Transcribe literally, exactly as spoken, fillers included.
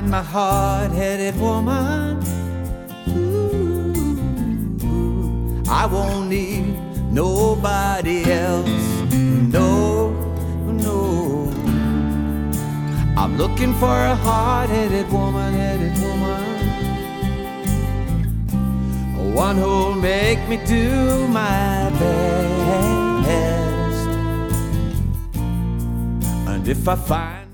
find my hard-headed woman, ooh, I won't need nobody else. No, no. I'm looking for a hard-headed woman, headed woman, one who'll make me do my best. And if I find